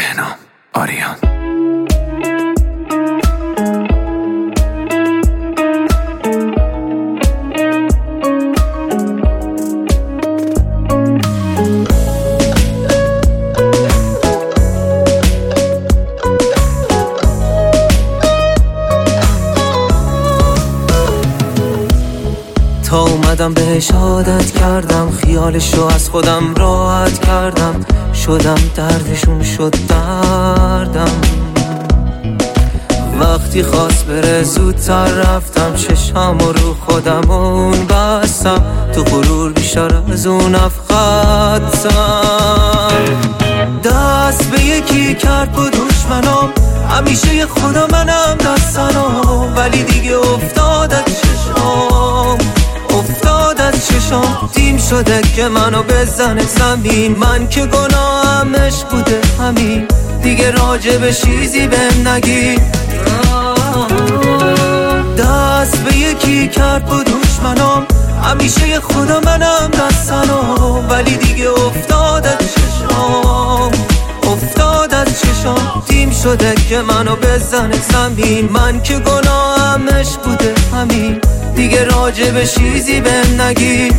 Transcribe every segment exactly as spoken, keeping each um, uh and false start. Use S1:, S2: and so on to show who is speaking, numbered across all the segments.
S1: بهنام آریان.
S2: تا اومدم بهش عادت کردم، خیالشو از خودم راحت کردم، شدم دردشون شد دردم. وقتی خواست بره زودتر رفتم، چشم رو خودم اون بستم، تو غرور بیشتر از اون افخدتم. دست به یکی کرد با دشمنام، همیشه یه خدا منم دستنام، ولی دیگه افتاد از چشم افتاد از چشم تیم شده که منو بزنه زمین. من که گناهمش بوده همین، دیگه راجب چیزی بهم نگی. دست به یکی کرد با دشمنام، همیشه یه خدا منم دستنام، ولی دیگه افتاد از چشم افتاد از چشم تیم شده که منو بزنه زمین. من که گناهمش بوده همین، دیگه راجب چیزی بهم نگی.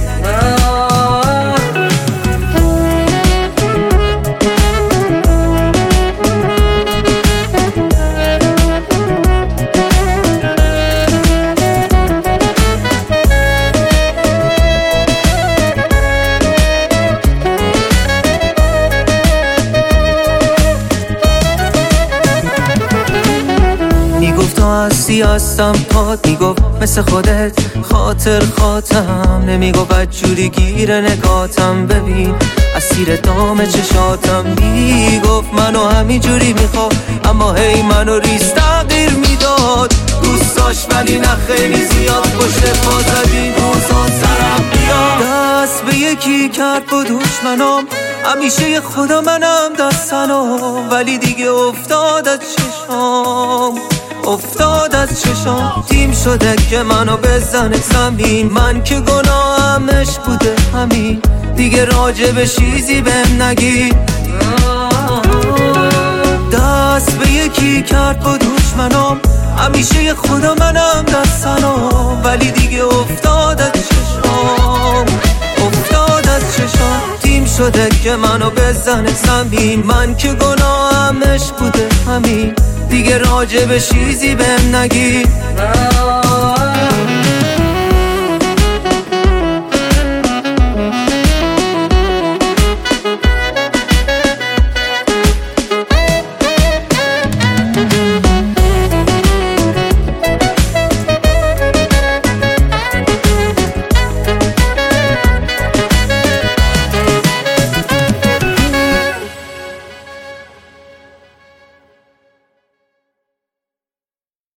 S2: میگفت تو هستی هستم پاد، میگفت مثل خودت خاطر خاطم، نمیگفت بدجوری گیر نگاتم، ببین اسیر دام چشاتم. میگفت منو همین جوری میخواد، اما هی منو ریز تغییر میداد. دوست داشت ولی نه خیلی زیاد، پشت پا زدین روزا سرم بیاد. دست به یکی کرد با دشمنام، همیشه یه خدا منم دستنام، ولی دیگه افتاد از چشم افتاد از چشم تیم شده که منو بزنه زمین. من که گناهمش بوده همین، دیگه راجب چیزی بهم نگی. دست به یکی کرد با دشمنام، همیشه یه خدا منم دستنام، ولی دیگه افتاد از چشم افتاد از چشم تیم شده که منو بزنه زمین. من که گناهمش بوده همین، دیگه راجب چیزی بهم نگی.